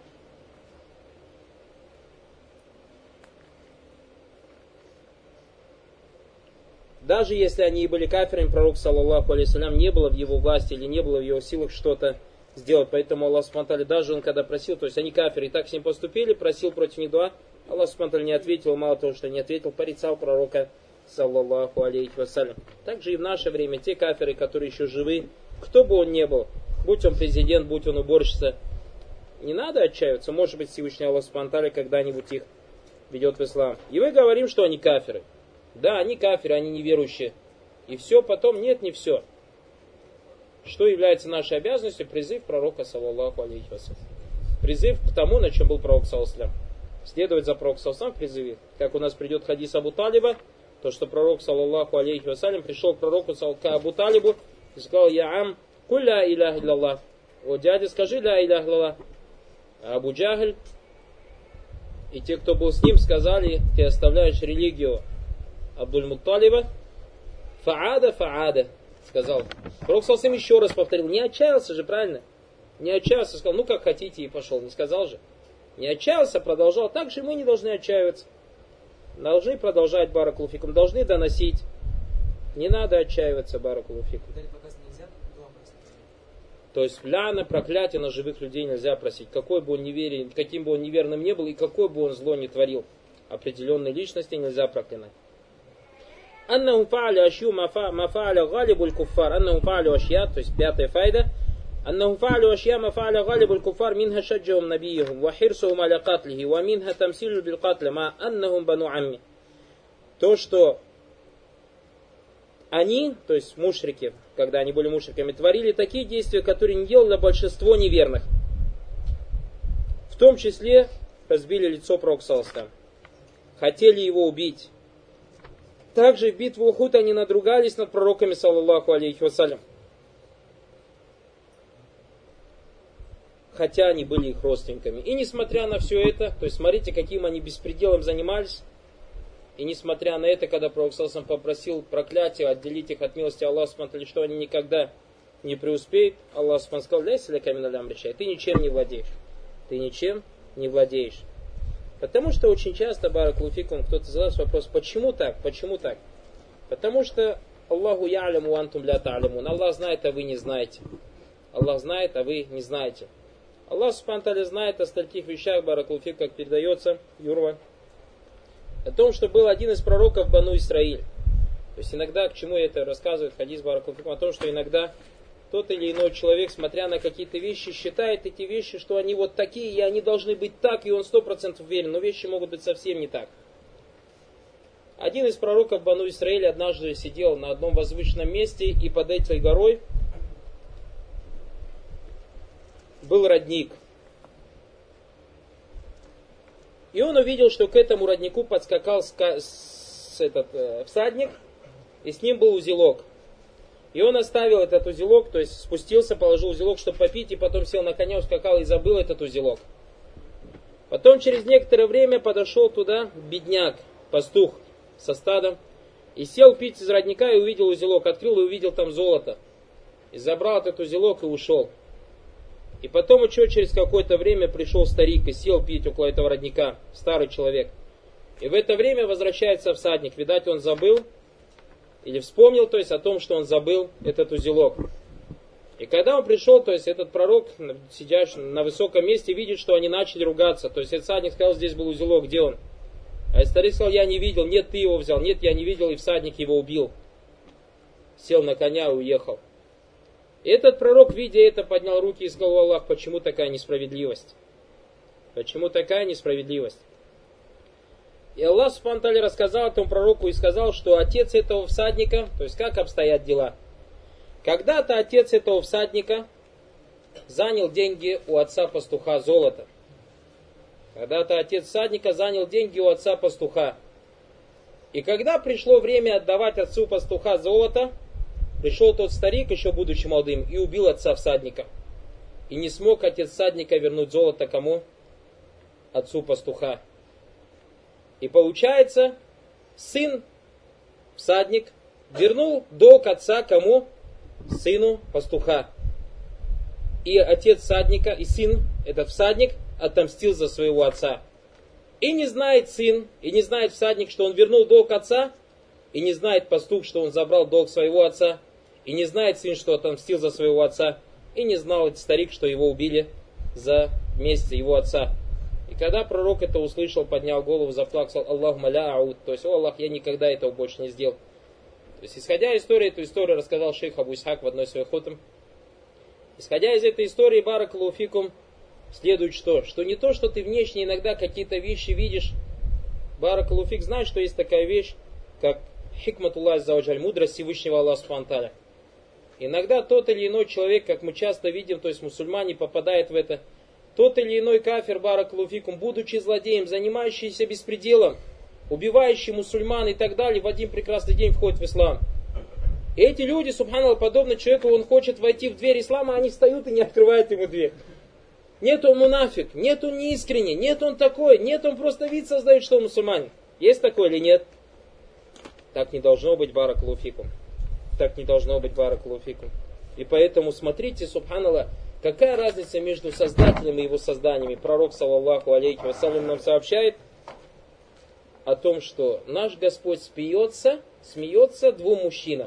даже если они и были кафирами, пророк, саллаллаху алейхи ва саллям, не было в его власти или не было в его силах что-то сделать. Поэтому Аллах субхану ва тааля, даже он когда просил, то есть они кафиры и так с ним поступили, просил против них дуа, Аллах субхану ва тааля не ответил, мало того, что не ответил, порицал пророка, саллаллаху алейхи ва саллям. Также и в наше время те кафиры, которые еще живы, кто бы он ни был, будь он президент, будь он уборщица, не надо отчаиваться, может быть Всевышний Аллах субхану ва тааля когда-нибудь их ведет в ислам. И мы говорим, что они кафиры. Да, они кафиры, они неверующие. И все, потом нет, не все. Что является нашей обязанностью? Призыв пророка, саллаллаху алейхи ва саллям. Призыв к тому, на чем был пророк, саллаллаху алейхи ва саллям. Следовать за пророком, саллаллаху алейхи ва саллям, в призыве. Как у нас придет хадис Абу Талиба, то, что пророк, саллаллаху алейхи ва саллям, пришел к пророку, к Абу Талибу, и сказал: «Я ам, куль ля иляха илляллах». О, дядя, скажи ля иляха илляллах. А Абу Джахль и те, кто был с ним, сказали: ты оставляешь религию Абдуль-Мутталиба. Фаада, фаада, сказал. Пророк саллаллаху алейхи ва саллям еще раз повторил. Не отчаялся же, правильно? Не отчаялся, сказал: ну как хотите, и пошел. Не сказал же. Не отчаялся, продолжал. Так же мы не должны отчаиваться. Должны продолжать, баракаллаху фикум. Должны доносить. Не надо отчаиваться, баракаллаху фикум. То есть ляна, проклятие на живых людей нельзя просить. Какой бы он неверен, каким бы он неверным не был, и какой бы он зло не творил. Определенной личности нельзя проклинать. Аннахум фа'аля ашью мафа'аля галибуль куффар. Аннахум фа'аля ашья, то есть пятая файда. Аннахум фа'аля ашья мафа'аля галибуль куффар минха шаджахум набиюхум ва хирсухум аля катлихи ва минха тамсилю бил катля ма аннахум бану амми. То, что они, то есть мушрики, когда они были мушриками, творили такие действия, которые не делало большинство неверных. В том числе разбили лицо пророка, саллаллаху алейхи ва саллям. Хотели его убить. Также в битву Ухуд они надругались над пророками, саллаллаху алейхи ва саллям. Хотя они были их родственниками. И несмотря на все это, то есть смотрите, каким они беспределом занимались. И несмотря на это, когда пророк саллаллаху алейхи ва саллям попросил проклятие, отделить их от милости Аллаха субхану ва тааля, что они никогда не преуспеют, Аллах субхану ва тааля сказал: «Ляйся ляка миналь амри шай». Ты ничем не владеешь. Ты ничем не владеешь. Потому что очень часто, баракаллаху фикум, кто-то задает вопрос: почему так? Почему так? Потому что Аллаху я'ляму ва антум ля та'лямун. Аллах знает, а вы не знаете. Аллах знает, а вы не знаете. Аллах субхану ва тааля знает о стольких вещах, баракаллаху фикум, как передается, Юрва, о том, что был один из пророков Бану Исраиль. То есть иногда, к чему это рассказывает хадис, баракаллаху фикум, о том, что иногда тот или иной человек, смотря на какие-то вещи, считает эти вещи, что они вот такие, и они должны быть так, и он сто процентов уверен, но вещи могут быть совсем не так. Один из пророков Бану Исраиля однажды сидел на одном возвышенном месте, и под этой горой был родник. И он увидел, что к этому роднику подскакал ска- с, этот, э, всадник, и с ним был узелок. И он оставил этот узелок, то есть спустился, положил узелок, чтобы попить, и потом сел на коня, ускакал и забыл этот узелок. Потом через некоторое время подошел туда бедняк, пастух со стадом, и сел пить из родника и увидел узелок, открыл и увидел там золото. И забрал этот узелок и ушел. И потом еще через какое-то время пришел старик и сел пить около этого родника, старый человек. И в это время возвращается всадник, видать, он забыл, или вспомнил, то есть, о том, что он забыл этот узелок. И когда он пришел, то есть, этот пророк, сидящий на высоком месте, видит, что они начали ругаться. То есть, этот всадник сказал: здесь был узелок, где он? А старик сказал: я не видел, нет, ты его взял, нет, я не видел, и всадник его убил. Сел на коня и уехал. И этот пророк, видя это, поднял руки и сказал: Аллах, почему такая несправедливость? Почему такая несправедливость? И Аллах субхану ва тааля рассказал этому пророку и сказал, что отец этого всадника, то есть как обстоят дела. Когда-то отец этого всадника занял деньги у отца пастуха золото. Когда-то отец всадника занял деньги у отца пастуха. И когда пришло время отдавать отцу пастуха золото, пришел тот старик, еще будучи молодым, и убил отца всадника. И не смог отец всадника вернуть золото кому? Отцу пастуха. И получается, сын, всадник, вернул долг отца кому? Сыну пастуха. И отец всадника, и сын, этот всадник, отомстил за своего отца. И не знает сын, и не знает всадник, что он вернул долг отца, и не знает пастух, что он забрал долг своего отца, и не знает сын, что отомстил за своего отца, и не знал этот старик, что его убили за месть его отца. И когда пророк это услышал, поднял голову, заплакал: Аллахумма ля ауд, то есть: о Аллах, я никогда этого больше не сделал. То есть, исходя из истории, эту историю рассказал шейх Абу Исхак в одной из своих хутам. Исходя из этой истории, баракаллаху фикум, следует что? Что не то, что ты внешне иногда какие-то вещи видишь. Баракаллаху фик, знаешь, что есть такая вещь, как хикматуллах аззаваджаль, мудрость Всевышнего Аллаха субхану ва тааля. Иногда тот или иной человек, как мы часто видим, то есть мусульмане, попадает в это. Тот или иной кафир, баракаллаху фикум, будучи злодеем, занимающийся беспределом, убивающий мусульман и так далее, в один прекрасный день входит в ислам. И эти люди, субханаллах, подобно человеку, он хочет войти в дверь ислама, они встают и не открывают ему дверь. Нет он мунафик, нет он неискренний, нет он такой, нет он просто вид создает, что он мусульманин. Есть такой или нет? Так не должно быть, баракаллаху фикум. Так не должно быть, баракаллаху фикум. И поэтому смотрите, субханаллах, какая разница между Создателем и его созданиями. Пророк, саллаллаху алейхи вассалям, нам сообщает о том, что наш Господь смеется, смеется двум мужчинам.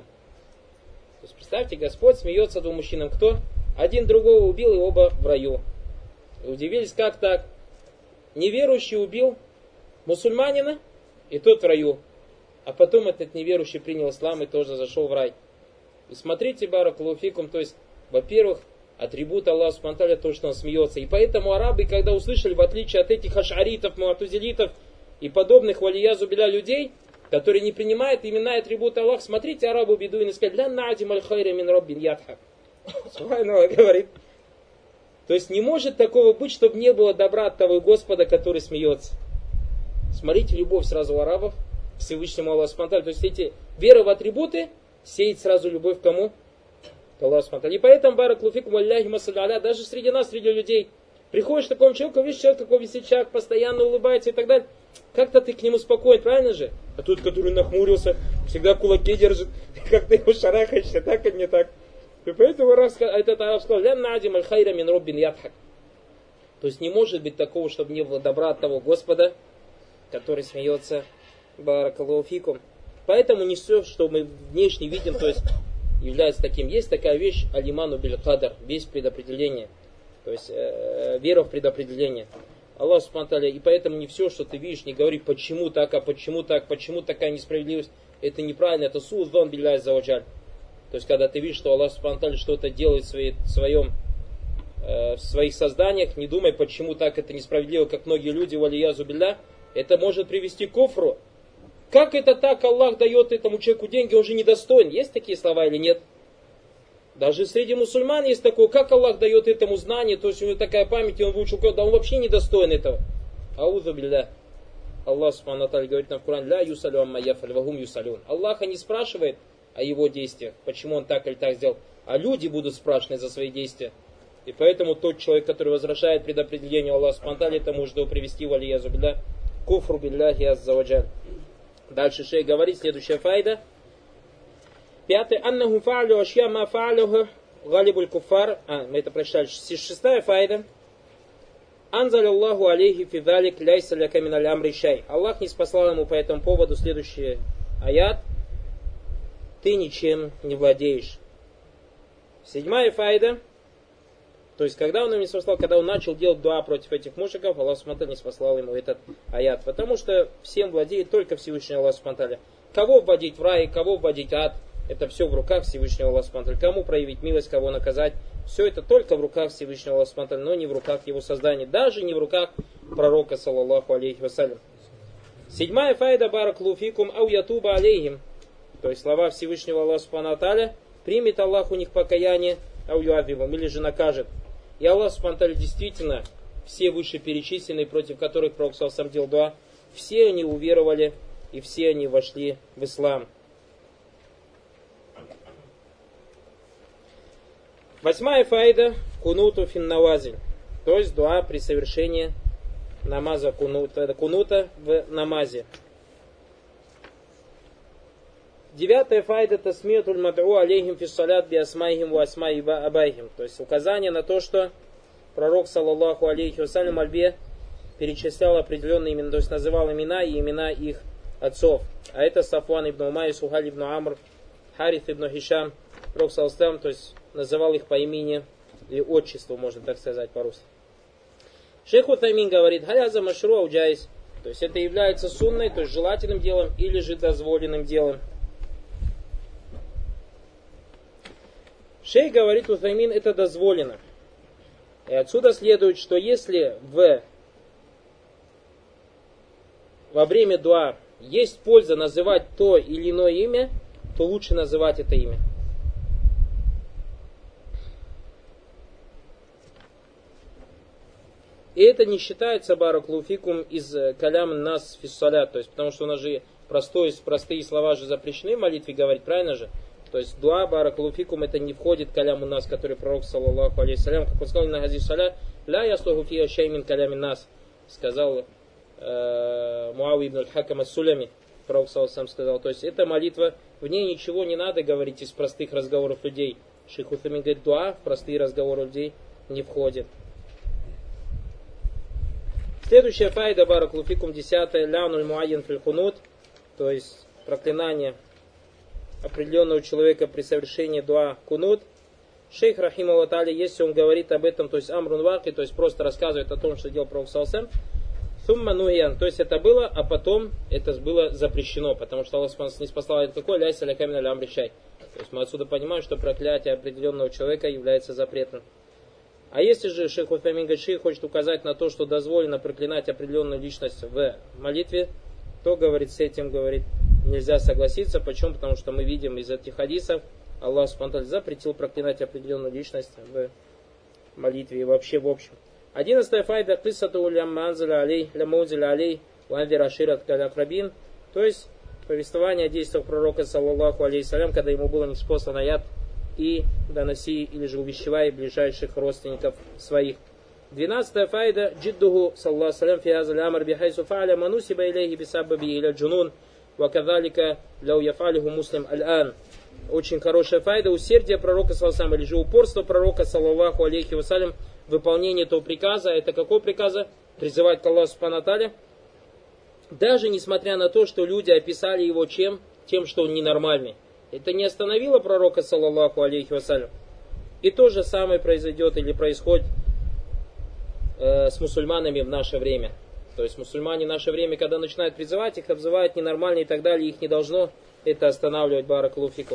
То есть, представьте, Господь смеется двум мужчинам. Кто? Один другого убил, и оба в раю. И удивились, как так? Неверующий убил мусульманина, и тот в раю. А потом этот неверующий принял ислам и тоже зашел в рай. И смотрите, баракаллаху фикум, то есть, во-первых, атрибут Аллаха субхану ва тааля то, что он смеется. И поэтому арабы, когда услышали, в отличие от этих ашаритов, муатазилитов и подобных валиязу биля людей, которые не принимают имена и атрибуты Аллаха, смотрите, арабы бедуины сказали: ля надим аль хайра мин роббин ядхак. Субханаллах говорит. То есть не может такого быть, чтобы не было добра от того Господа, который смеется. Смотрите, любовь сразу у арабов к Всевышнему Аллаху субхану ва тааля. То есть эти вера в атрибуты сеет сразу любовь к кому? К Аллаху субхану ва тааля. И поэтому, баракаллаху фикум, алляхи масалли аля, даже среди нас, среди людей, приходишь к такому человеку, видишь человека, какой весельчак, постоянно улыбается и так далее. Как-то ты к нему спокоен, правильно же? А тут, который нахмурился, всегда в кулаке держит, как ты его шарахаешься, так и не так. И поэтому этот араб сказал: ля надим аль хайра мин роббин ядхак. То есть не может быть такого, чтобы не было добра от того Господа, который смеется. Баракаллаху фикум. Поэтому не все, что мы внешне видим, то есть является таким. Есть такая вещь алиману биль кадар, весь предопределение. То есть э, вера в предопределение. Аллах субхану ва тааля, и поэтому не все, что ты видишь, не говори почему так, а почему так, почему такая несправедливость. Это неправильно, это су'дзон билляхи аззаваджаль. То есть когда ты видишь, что Аллах субхану ва тааля что-то делает в, своей, в, своем, э, в своих созданиях, не думай, почему так это несправедливо, как многие люди, валиязу билля, это может привести к куфру. Как это так, Аллах дает этому человеку деньги, он же недостоин. Есть такие слова или нет? Даже среди мусульман есть такое, как Аллах дает этому знание, то есть у него такая память, и он выучил, да он вообще недостоин этого. Аузу билля. Аллах субхану ва тааля говорит нам в Коране: ля юсалю амма яфаль ва хум юсалюн. Аллаха не спрашивает о его действиях, почему он так или так сделал, а люди будут спрашивать за свои действия. И поэтому тот человек, который возвращает предопределению Аллаха субхану ва тааля, это может его привести в алиязу билля, куфру билляхи аззаваджаль. Дальше шейх говорит, следующая файда. Пятый. Аннаху фа'алю ашья ма фа'алюху галибуль куфар. А, мы это прочитали. Шестая файда. Анзаля Аллаху алейхи фи залик ляйса ляка миналь амри шай. Аллах не спаслал ему по этому поводу следующий аят. Ты ничем не владеешь. Седьмая файда. То есть, когда он ему не спаслал, когда он начал делать дуа против этих мушриков, Аллах субхану ва тааля не спаслал ему этот аят. Потому что всем владеет только Всевышний Аллах субхану ва тааля. Кого вводить в рай, кого вводить в ад, это все в руках Всевышнего Аллаха субхану ва тааля. Кому проявить милость, кого наказать, все это только в руках Всевышнего Аллаха субхану ва тааля, но не в руках его создания, даже не в руках пророка, саллаллаху алейхи вассалям. Седьмая файда, баракаллаху фикум, ау ятуба алейхим. То есть слова Всевышнего Аллаха субхану ва тааля: примет Аллах у них покаяние, ау юадзибум, или же накажет. И Аллах Субхану ва Тааля действительно, все вышеперечисленные, против которых Пророк сам делал дуа, все они уверовали и все они вошли в ислам. Восьмая файда кунуту фин навазиль, то есть дуа при совершении намаза кунута, кунута в намазе. Девятая файда тасмиятуль мад'у алейхим фи салят би асмаихим ва асмаи абайхим, то есть указание на то, что пророк саллаллаху алейхи вассалям альбе перечислял определенные имена, то есть называл имена и имена их отцов. А это Сафван ибн Умайя, Сухаль ибн Амр, Хариф ибн Хишам, пророк саллаллаху алейхи, то есть называл их по имени или отчеству, можно так сказать по-русски. Шейх Утаймин говорит, халяза машру ауджайс, то есть это является сунной, то есть желательным делом или же дозволенным делом. Шейх говорит, Утаймин, это дозволено. И отсюда следует, что если в, во время дуа есть польза называть то или иное имя, то лучше называть это имя. И это не считается бараклуфикум из калям нас фиссалят, то есть потому что у нас же простой, простые слова же запрещены в молитве говорить, правильно же? То есть дуа бараклуфикум это не входит в калям у нас, который пророк саллаллаху алейхи салям, как он сказал на гази саля, ля яслуху фия шеймин калям нас, сказал э, Муави ибн аль-Хакам ас-Сулями, пророк саллаллаху алейхи сказал, то есть эта молитва, в ней ничего не надо говорить из простых разговоров людей. Шейх Утаймин говорит, дуа в простые разговоры людей не входит. Следующая файда бараклуфикум десятая, лянуль муайян фил кунут, то есть проклинание определенного человека при совершении дуа кунут. Шейх рахимахуллах тааля, если он говорит об этом, то есть амрун ваки, то есть просто рассказывает о том, что делал пророк саллаллаху алейхи ва саллям, сумма нугиян, то есть это было, а потом это было запрещено, потому что Аллах не спасал это какой, ляйся ля камин ля амрищай. То есть мы отсюда понимаем, что проклятие определенного человека является запретным. А если же шейх Утаймин говорит, шейх хочет указать на то, что дозволено проклинать определенную личность в молитве, то, говорит, с этим, говорит, нельзя согласиться. Почему? Потому что мы видим из этих хадисов, Аллах Субхану ва Тааля запретил проклинать определенную личность в молитве и вообще в общем. Одиннадцатая файда киссату лямма анзаля алей, лямма унзиля алей, вандир ашират калякрабин, то есть повествование о действиях пророка саллаллаху алейхи салям, когда ему было ниспослан аят, и доноси или же увещевай ближайших родственников своих. Двенадцатая файда джиддуху саллаллаху салям фи азаль амр бихайсу фа'аля манусиба илейхи бисабаби иля джунун ва кадалика ляу яфалиху муслим аль-ан. Очень хорошая файда усердие пророка саллаллаху салям, или же упорство пророка саллаллаху алейхи вассалям в выполнении этого приказа. Это какого приказа? Призывать к Аллаху субхану ва тааля. Даже несмотря на то, что люди описали его чем? Тем, что он ненормальный. Это не остановило пророка, саллаллаху алейхи вассалям. И то же самое произойдет или происходит э, с мусульманами в наше время. То есть мусульмане в наше время, когда начинают призывать, их обзывают ненормальные и так далее, их не должно это останавливать, баракалуфикум.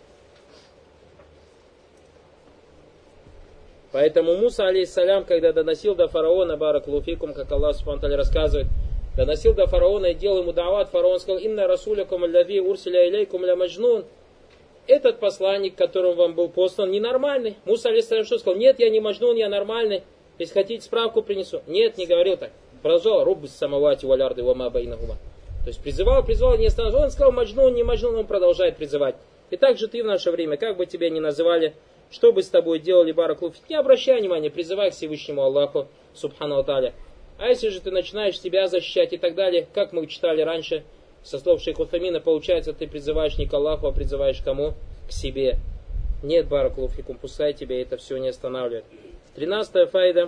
Поэтому Муса, алейхиссалям, когда доносил до фараона, баракалуфикум, как Аллах субхану ва тааля рассказывает, доносил до фараона и делал ему дават, фараон сказал, «Инна расулякум аллави урсиля илейкум ля маджнун». Этот посланник, которым вам был послан, ненормальный. Муса, алейхиссалям, что сказал? Нет, я не маджнун, я нормальный. Если хотите, справку принесу. Нет, не говорил так. Продолжал, руббис самавати валярды вама байнахума. То есть призывал, призывал, не остановился. Он сказал, маджнун, не маджнун, он продолжает призывать. И так же ты в наше время, как бы тебя ни называли, что бы с тобой делали, бараклуф, не обращай внимания, призывай к Всевышнему Аллаху, субхану ва тааля. А если же ты начинаешь себя защищать и так далее, как мы читали раньше, со слов шейха Утаймина, получается, ты призываешь не к Аллаху, а призываешь к кому? К себе. Нет, баракалуфикум, пускай тебя это все не останавливает. Тринадцатая файда.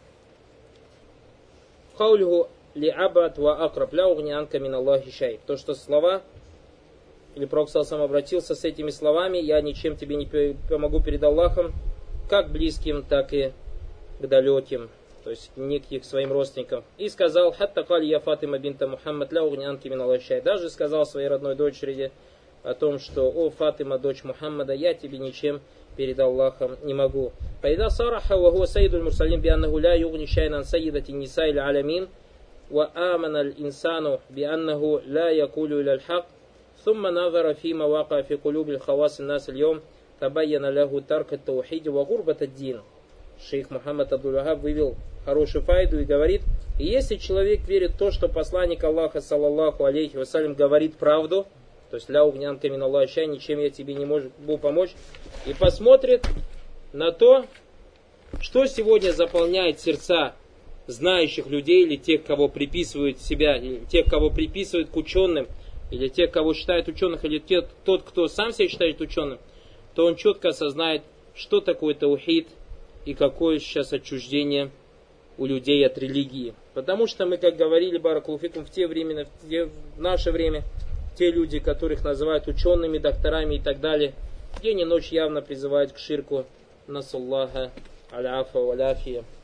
Хаулиху ли абад ва акраб ля угни анка мин Аллахи шай. То, что слова, или пророк сам обратился с этими словами, я ничем тебе не помогу перед Аллахом, как близким, так и к далеким. То есть не к своим родственникам. И сказал, хатта кали я Фатима бинта Мухаммад ля угни анки мин Аллахи шай. Даже сказал своей родной дочери о том, что, о Фатима, дочь Мухаммада, я тебе ничем перед Аллахом не могу. Файда сараха ва хуа саййидуль мурсалин би аннаху ля югни шайнан саййидати ниса иль алямин ва амана аль инсану би аннаху ля якулю иль аль-хак thumma назара фима вака фи кулюбиль хавас нас аль-йом табайяна лаху тарк ат-таухид ва гурбат ад-дин. шейх Мухаммад Абдуль-Вахаб вывел хорошую файду и говорит: и если человек верит в то, что посланник Аллаха, саллаллаху алейхи вассалям, говорит правду, то есть ля угнянка мин Аллахи, ничем я тебе не могу помочь, и посмотрит на то, что сегодня заполняет сердца знающих людей, или тех, кого приписывают себя, или тех, кого приписывают к ученым, или тех, кого считают ученых, или те, тот, кто сам себя считает ученым, то он четко осознает, что такое таухид и какое сейчас отчуждение у людей от религии. Потому что мы, как говорили, баракаллаху фикум, в те времена, в, те, в наше время, те люди, которых называют учеными, докторами и так далее, день и ночь явно призывают к ширку. Насаллаха аляфа валяфия.